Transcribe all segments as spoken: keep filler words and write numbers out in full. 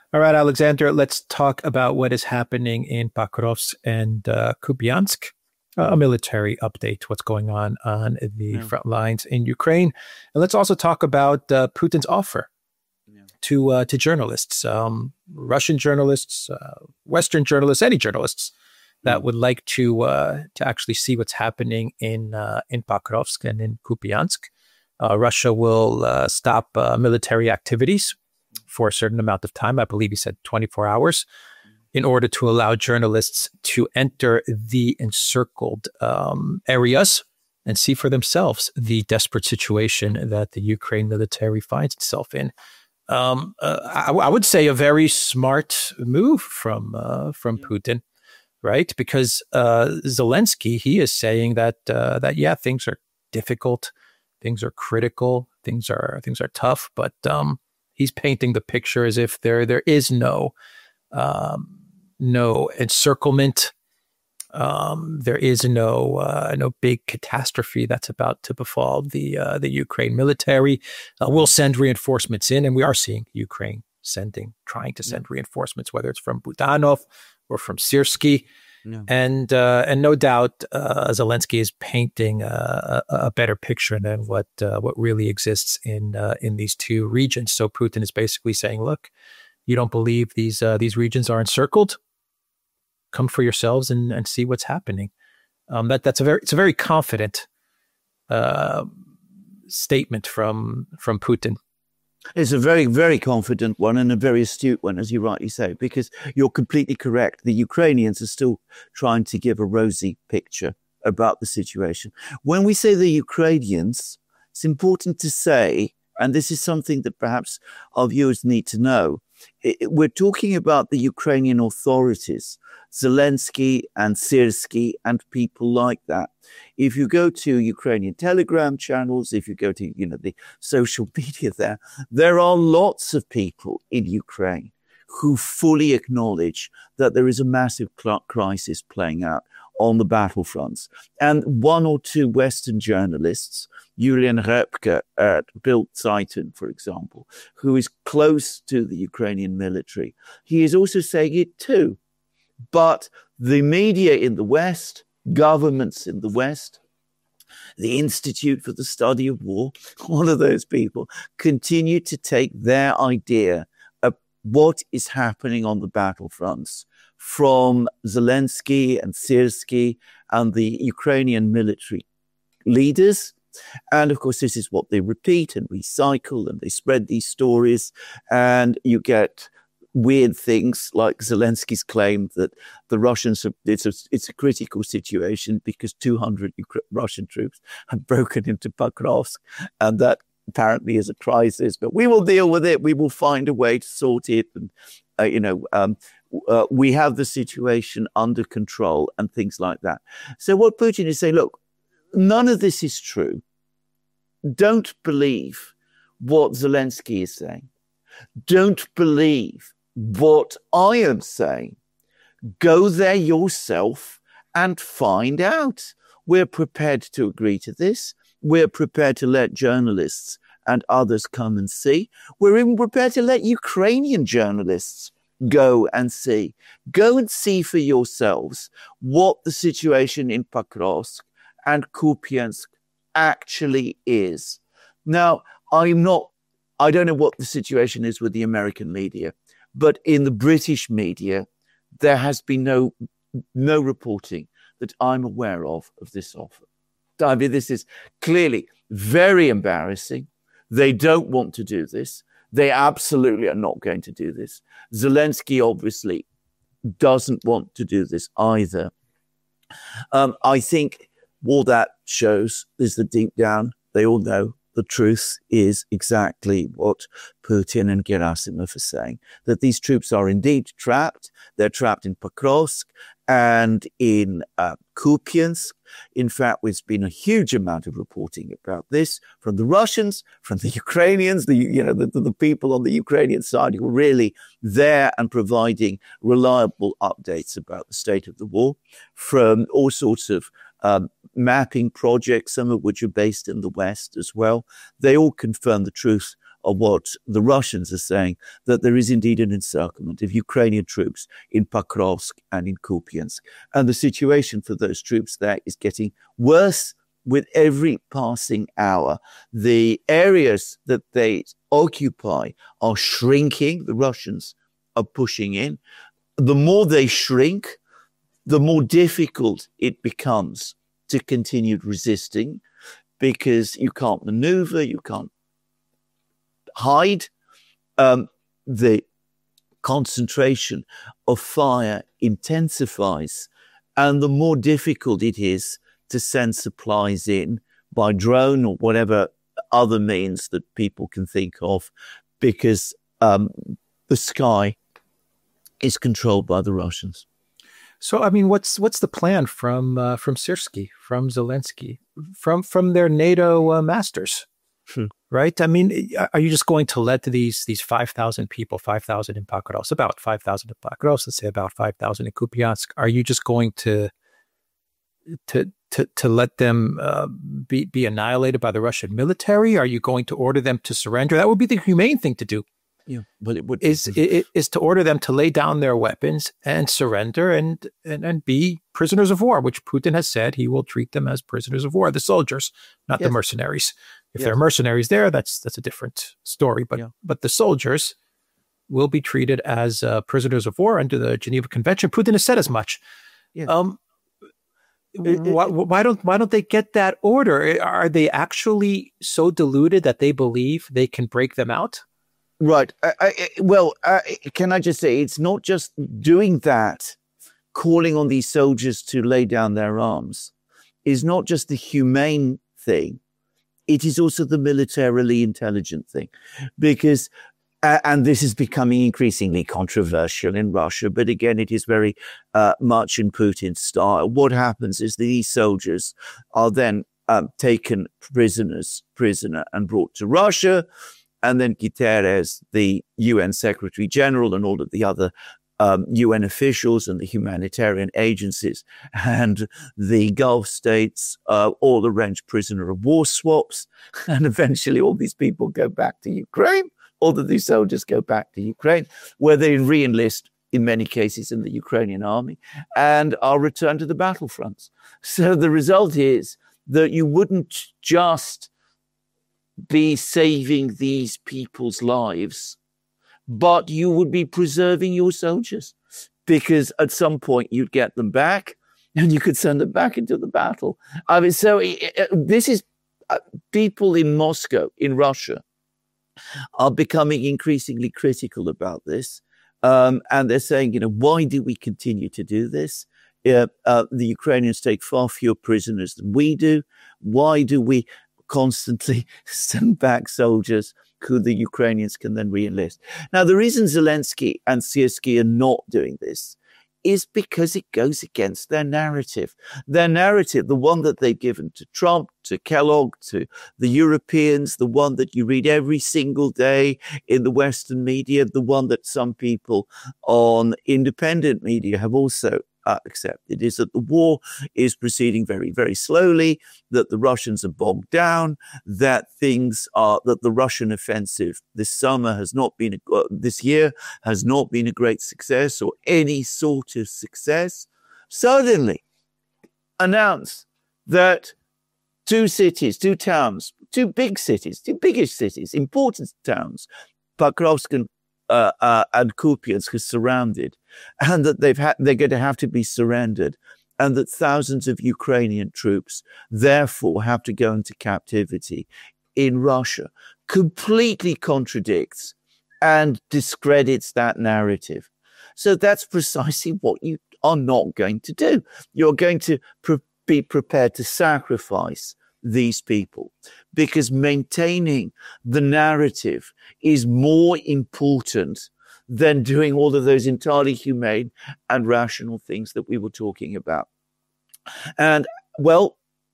All right, Alexander, let's talk about what is happening in Pakrovsk and uh, Kupiansk. Uh, a military update, what's going on on the Yeah. front lines in Ukraine. And let's also talk about uh, Putin's offer Yeah. to uh, to journalists, um, Russian journalists, uh, Western journalists, any journalists that Mm. would like to uh, to actually see what's happening in uh, in Pakrovsk and in Kupiansk. Uh, Russia will uh, stop uh, military activities for a certain amount of time. I believe he said twenty-four hours, in order to allow journalists to enter the encircled um, areas and see for themselves the desperate situation that the Ukraine military finds itself in. Um, uh, I, I would say a very smart move from uh, from Yeah. Putin, right? Because uh, Zelensky, he is saying that uh, that yeah, things are difficult, things are critical, things are things are tough, but um, he's painting the picture as if there there is no um, no encirclement. Um, there is no uh, no big catastrophe that's about to befall the uh, the Ukraine military. Uh, we'll send reinforcements in, and we are seeing Ukraine sending, trying to send reinforcements, whether it's from Budanov or from Syrskyi. Yeah. And uh, and no doubt, uh, Zelensky is painting a, a, a better picture than what uh, what really exists in uh, in these two regions. So Putin is basically saying, "Look, you don't believe these uh, these regions are encircled? Come for yourselves and, and see what's happening." Um, that that's a very it's a very confident uh, statement from from Putin. It's a very, very confident one and a very astute one, as you rightly say, because you're completely correct. The Ukrainians are still trying to give a rosy picture about the situation. When we say the Ukrainians, it's important to say, and this is something that perhaps our viewers need to know, it, we're talking about the Ukrainian authorities, Zelensky and Syrskyi and people like that. If you go to Ukrainian Telegram channels, if you go to, you know, the social media there, there are lots of people in Ukraine who fully acknowledge that there is a massive cl- crisis playing out on the battlefronts. And one or two Western journalists, Julian Repke at Bild Zeitung, for example, who is close to the Ukrainian military, he is also saying it too. But the media in the West, governments in the West, the Institute for the Study of War, all of those people continue to take their idea of what is happening on the battlefronts from Zelensky and Syrskyi and the Ukrainian military leaders. And of course, this is what they repeat and recycle, and they spread these stories, and you get weird things like Zelensky's claim that the Russians, have, it's, a, it's a critical situation because two hundred Ukra- Russian troops have broken into Pakrovsk, and that apparently is a crisis, but we will deal with it. We will find a way to sort it. And, uh, you know, um, uh, we have the situation under control and things like that. So what Putin is saying, look, none of this is true. Don't believe what Zelensky is saying. Don't believe what I am saying. Go there yourself and find out. We're prepared to agree to this. We're prepared to let journalists and others come and see. We're even prepared to let Ukrainian journalists go and see. Go and see for yourselves what the situation in Pakrovsk and Kupiansk actually is. Now, I'm not, I don't know what the situation is with the American media, but in the British media, there has been no no reporting that I'm aware of of this offer. I mean, this is clearly very embarrassing. They don't want to do this. They absolutely are not going to do this. Zelensky obviously doesn't want to do this either. Um, I think all that shows is that deep down, they all know the truth is exactly what Putin and Gerasimov are saying, that these troops are indeed trapped. They're trapped in Pakrovsk and in uh, Kupiansk. In fact, there's been a huge amount of reporting about this from the Russians, from the Ukrainians, the, you know, the, the people on the Ukrainian side who are really there and providing reliable updates about the state of the war, from all sorts of um, mapping projects, some of which are based in the West as well. They all confirm the truth of what the Russians are saying, that there is indeed an encirclement of Ukrainian troops in Pokrovsk and in Kupiansk. And the situation for those troops there is getting worse with every passing hour. The areas that they occupy are shrinking. The Russians are pushing in. The more they shrink, the more difficult it becomes to continue resisting, because you can't maneuver, you can't hide. Um, the concentration of fire intensifies, and the more difficult it is to send supplies in by drone or whatever other means that people can think of, because um, the sky is controlled by the Russians. So, I mean, what's what's the plan from uh, from Syrskyi, from Zelensky, from from their NATO uh, masters, hmm. right? I mean, are you just going to let these these five thousand people, five thousand in Pokrovsk, about five thousand in Pokrovsk, let's say about five thousand in Kupiansk, are you just going to to to to let them uh, be be annihilated by the Russian military? Are you going to order them to surrender? That would be the humane thing to do. Yeah, but it would is it is to order them to lay down their weapons and surrender and, and and be prisoners of war, which Putin has said he will treat them as prisoners of war, the soldiers, not yes. the mercenaries. If yes. there are mercenaries there, that's that's a different story. But yeah. but the soldiers will be treated as uh, prisoners of war under the Geneva Convention. Putin has said as much. Yeah. Um, it, why, it, why don't why don't they get that order? Are they actually so deluded that they believe they can break them out? Right. I, I, well, uh, can I just say, it's not just doing that, calling on these soldiers to lay down their arms, is not just the humane thing. It is also the militarily intelligent thing. Because, uh, and this is becoming increasingly controversial in Russia, but again, it is very uh, much in Putin's style. What happens is these soldiers are then um, taken prisoners, prisoner and brought to Russia. And then Guterres, the U N Secretary General, and all of the other um, U N officials and the humanitarian agencies and the Gulf states uh, all arrange prisoner of war swaps. And eventually all these people go back to Ukraine. All of these soldiers go back to Ukraine, where they re-enlist, in many cases, in the Ukrainian army and are returned to the battlefronts. So the result is that you wouldn't just be saving these people's lives, but you would be preserving your soldiers, because at some point you'd get them back and you could send them back into the battle. I mean, so it, it, this is uh, people in Moscow, in Russia, are becoming increasingly critical about this. Um, and they're saying, you know, why do we continue to do this? Uh, uh, the Ukrainians take far fewer prisoners than we do. Why do we constantly send back soldiers who the Ukrainians can then re-enlist? Now, the reason Zelensky and Syrskyi are not doing this is because it goes against their narrative. Their narrative, the one that they've given to Trump, to Kellogg, to the Europeans, the one that you read every single day in the Western media, the one that some people on independent media have also Uh, accepted, is that the war is proceeding very, very slowly, that the Russians are bogged down, that things are, that the Russian offensive this summer has not been, a, uh, this year has not been a great success or any sort of success. Suddenly announce that two cities, two towns, two big cities, two biggish cities, important towns, Pokrovsk and Uh, uh, and Kupiansk is surrounded, and that they've had, they're going to have to be surrendered, and that thousands of Ukrainian troops therefore have to go into captivity in Russia, completely contradicts and discredits that narrative. So that's precisely what you are not going to do. You're going to pre- be prepared to sacrifice these people, because maintaining the narrative is more important than doing all of those entirely humane and rational things that we were talking about. And, well,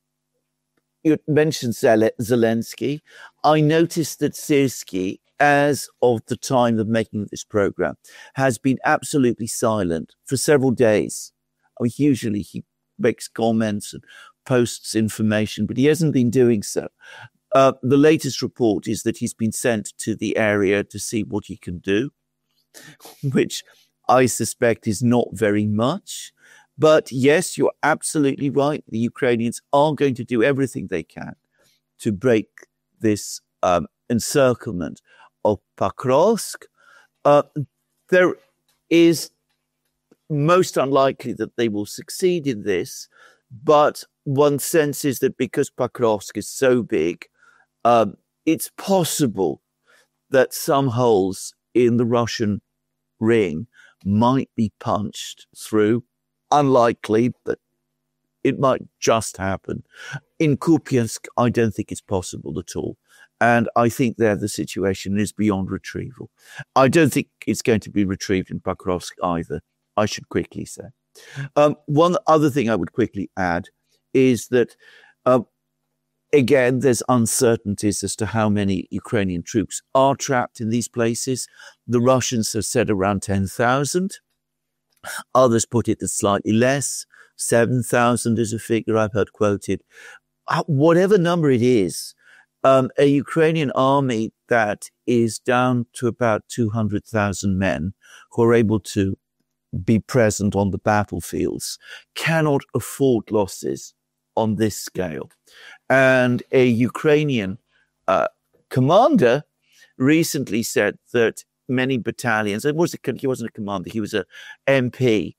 you mentioned Zelensky. I noticed that Syrskyi, as of the time of making this program, has been absolutely silent for several days. I mean, usually he makes comments and posts information, but he hasn't been doing so. Uh, the latest report is that he's been sent to the area to see what he can do, which I suspect is not very much. But yes, you're absolutely right. The Ukrainians are going to do everything they can to break this um, encirclement of Pakrovsk. Uh, there is most unlikely that they will succeed in this, but one senses that because Pakrovsk is so big, um, it's possible that some holes in the Russian ring might be punched through. Unlikely, but it might just happen. In Kupiansk, I don't think it's possible at all. And I think there the situation is beyond retrieval. I don't think it's going to be retrieved in Pakrovsk either, I should quickly say. Um, one other thing I would quickly add is that, uh, again, there's uncertainties as to how many Ukrainian troops are trapped in these places. The Russians have said around ten thousand. Others put it as slightly less. seven thousand is a figure I've heard quoted. Uh, whatever number it is, um, a Ukrainian army that is down to about two hundred thousand men who are able to be present on the battlefields cannot afford losses on this scale. And a Ukrainian uh, commander recently said that many battalions, it was a, he wasn't a commander, he was a M P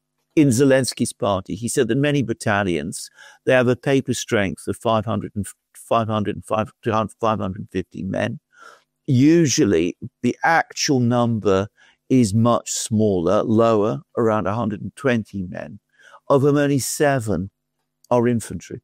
in Zelensky's party. He said that many battalions, they have a paper strength of five hundred and five hundred, five hundred fifty men. Usually the actual number is much smaller, lower, around one hundred twenty men, of whom only seven are infantry.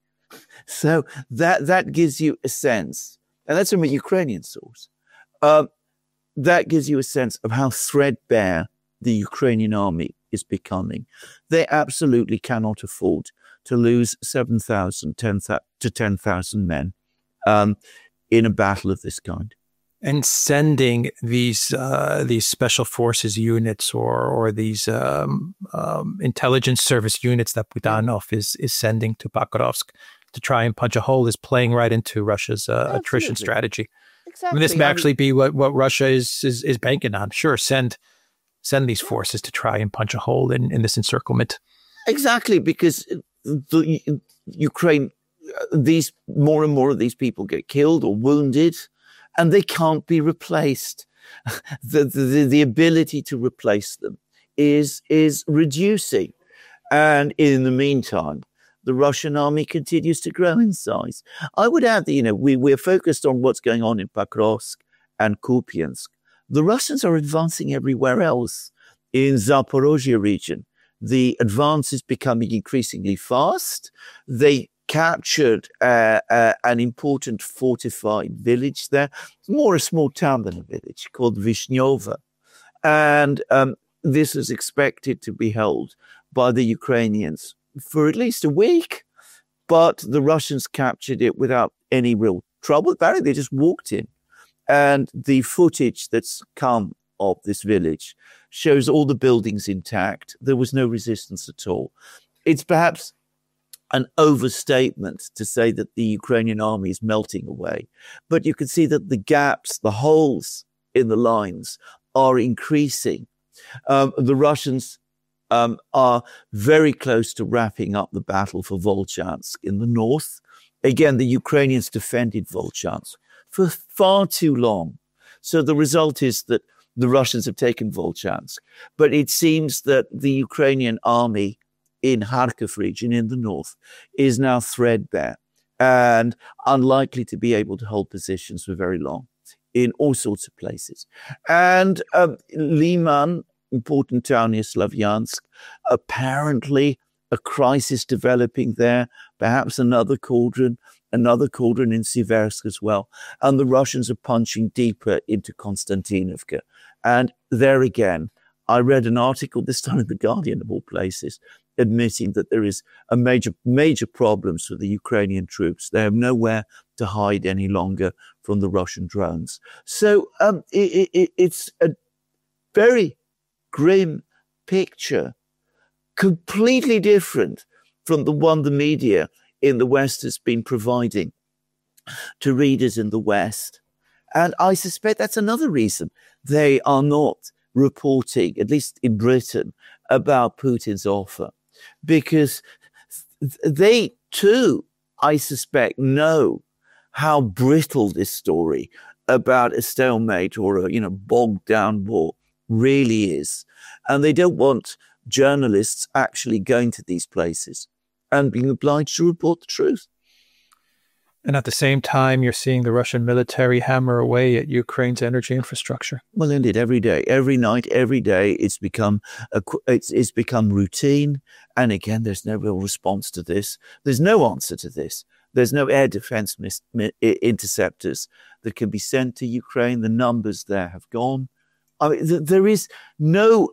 So that, that gives you a sense, and that's from a Ukrainian source, um, that gives you a sense of how threadbare the Ukrainian army is becoming. They absolutely cannot afford to lose seven thousand to ten thousand men um, in a battle of this kind. And sending these uh, these special forces units or or these um, um, intelligence service units that Budanov is is sending to Pakrovsk to try and punch a hole is playing right into Russia's uh, attrition strategy. Exactly. I mean, this may actually be what, what Russia is, is is banking on. Sure, send send these forces to try and punch a hole in, in this encirclement. Exactly, because the Ukraine, these more and more of these people get killed or wounded, and they can't be replaced. the, the the ability to replace them is is reducing, and in the meantime, the Russian army continues to grow in size. I would add that, you know, we, we're focused on what's going on in Pakrovsk and Kupiansk. The Russians are advancing everywhere else. In Zaporozhye region, the advance is becoming increasingly fast. They captured uh, uh, an important fortified village there. It's more a small town than a village, called Vishnyovo. And um, this is expected to be held by the Ukrainians for at least a week, but the Russians captured it without any real trouble. Apparently, they just walked in. And the footage that's come of this village shows all the buildings intact. There was no resistance at all. It's perhaps an overstatement to say that the Ukrainian army is melting away, but you can see that the gaps, the holes in the lines are increasing. Um, the Russians Um, are very close to wrapping up the battle for Volchansk in the north. Again, the Ukrainians defended Volchansk for far too long. So the result is that the Russians have taken Volchansk. But it seems that the Ukrainian army in Kharkiv region in the north is now threadbare and unlikely to be able to hold positions for very long in all sorts of places. And um, Liman, important town near Slavyansk, apparently a crisis developing there, perhaps another cauldron, another cauldron in Siversk as well. And the Russians are punching deeper into Konstantinovka. And there again, I read an article, this time in The Guardian of all places, admitting that there is a major, major problems for the Ukrainian troops. They have nowhere to hide any longer from the Russian drones. So um, it, it, it's a very grim picture, completely different from the one the media in the West has been providing to readers in the West. And I suspect that's another reason they are not reporting, at least in Britain, about Putin's offer. Because they too, I suspect, know how brittle this story about a stalemate or a, you know, bogged down war really is. And they don't want journalists actually going to these places and being obliged to report the truth. And at the same time, you're seeing the Russian military hammer away at Ukraine's energy infrastructure. Well, indeed, every day, every night, every day, it's become a, it's, it's become routine. And again, there's no real response to this. There's no answer to this. There's no air defense mis- mi- interceptors that can be sent to Ukraine. The numbers there have gone. I mean, th- there is no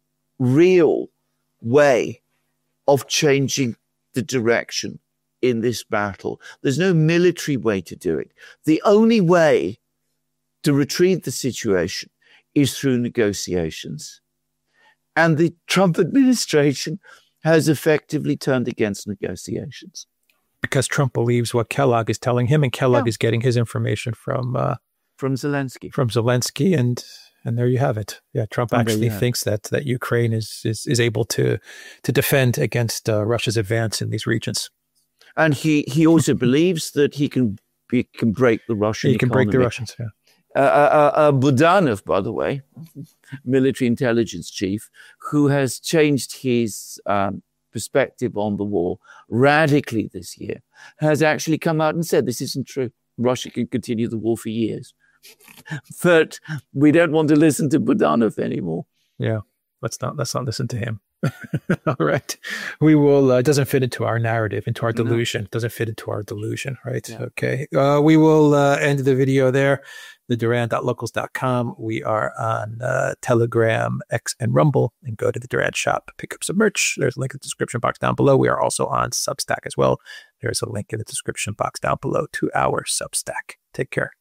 real way of changing the direction in this battle. There's no military way to do it. The only way to retrieve the situation is through negotiations. And the Trump administration has effectively turned against negotiations. Because Trump believes what Kellogg is telling him, and Kellogg Yeah. is getting his information from uh, From Zelensky. from Zelensky, and and there you have it. Yeah, Trump And there actually you have thinks that that Ukraine is is, is able to to defend against uh, Russia's advance in these regions. And he, he also believes that he can he can break the Russian He can break the economy. Russians. Yeah. Uh, uh, uh, Budanov, by the way, military intelligence chief, who has changed his um, perspective on the war radically this year, has actually come out and said this isn't true. Russia can continue the war for years. But we don't want to listen to Budanov anymore. Yeah. Let's not let's not listen to him. All right. We will, uh, it doesn't fit into our narrative, into our delusion. It doesn't fit into our delusion, right? Yeah. Okay. Uh, we will uh, end the video there. the duran dot locals dot com. We are on uh, Telegram, X, and Rumble. And go to the Duran shop, pick up some merch. There's a link in the description box down below. We are also on Substack as well. There's a link in the description box down below to our Substack. Take care.